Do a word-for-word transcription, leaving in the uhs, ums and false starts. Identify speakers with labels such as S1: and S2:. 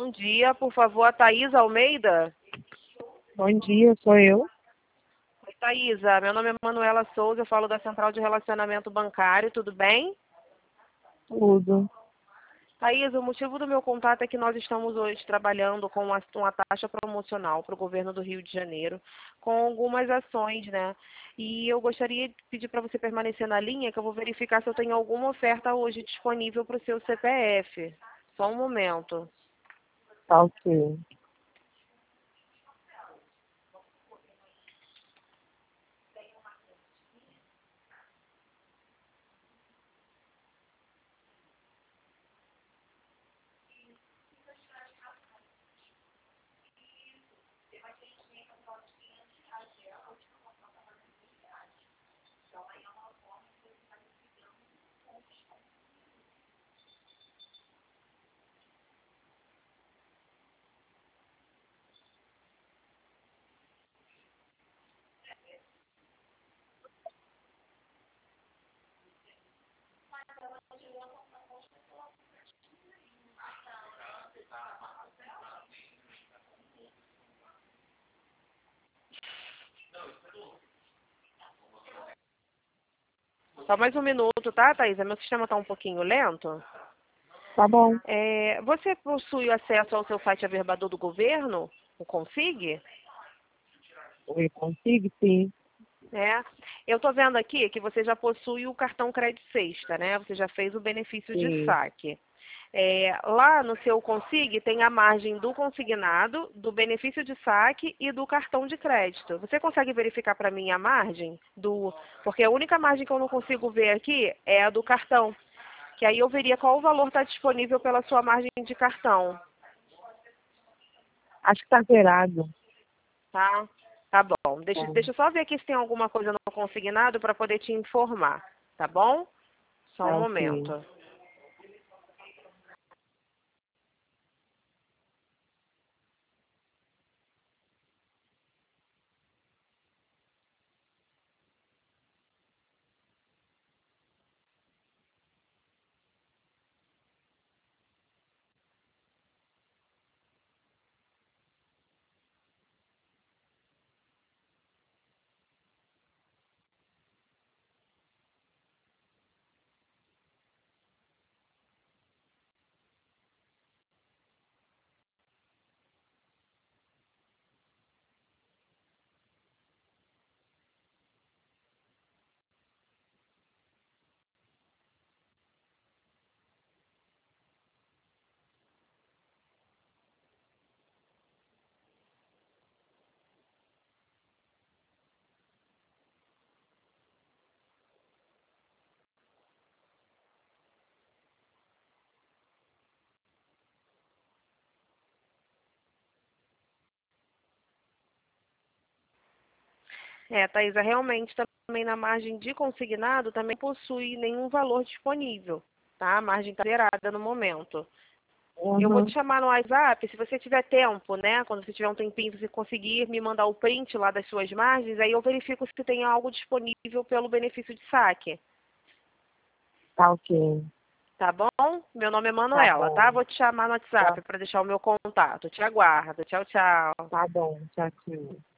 S1: Bom dia, por favor, a Thaisa Almeida.
S2: Bom dia, sou eu.
S1: Oi, Thaisa, meu nome é Manuela Souza, eu falo da Central de Relacionamento Bancário, tudo bem?
S2: Tudo.
S1: Thaisa, o motivo do meu contato é que nós estamos hoje trabalhando com uma, uma taxa promocional para o governo do Rio de Janeiro, com algumas ações, né? E eu gostaria de pedir para você permanecer na linha, que eu vou verificar se eu tenho alguma oferta hoje disponível para o seu C P F. Só um momento.
S2: Tá ok.
S1: Só mais um minuto, tá, Thaisa? Meu sistema está um pouquinho lento.
S2: Tá bom.
S1: É, você possui acesso ao seu site averbador do governo, o Consig?
S2: Eu consigo, sim.
S1: É. Eu estou vendo aqui que você já possui o cartão Crédito Sexta, né? Você já fez o benefício de
S2: Sim.
S1: saque. É, lá no seu Consig tem a margem do consignado, do benefício de saque e do cartão de crédito. Você consegue verificar para mim a margem do... Porque a única margem que eu não consigo ver aqui é a do cartão. Que aí eu veria qual o valor está disponível pela sua margem de cartão.
S2: Acho que tá zerado.
S1: Tá? Tá bom. Deixa,
S2: Tá.
S1: deixa eu só ver aqui se tem alguma coisa no consignado para poder te informar. Tá bom? Só um
S2: Tá ok.
S1: momento. É, Thaisa, realmente também na margem de consignado também possui nenhum valor disponível, tá? A margem está zerada no momento. Eu vou te
S2: Uhum.
S1: chamar no WhatsApp, se você tiver tempo, né? Quando você tiver um tempinho, você conseguir me mandar o print lá das suas margens, aí eu verifico se tem algo disponível pelo benefício de saque.
S2: Tá ok.
S1: Tá bom? Meu nome é
S2: Tá
S1: Manuela, tá?
S2: bom.
S1: Vou te chamar no
S2: Tá,
S1: WhatsApp para deixar o meu contato. Te aguardo. Tchau, tchau.
S2: tá bom. Tchau, tchau.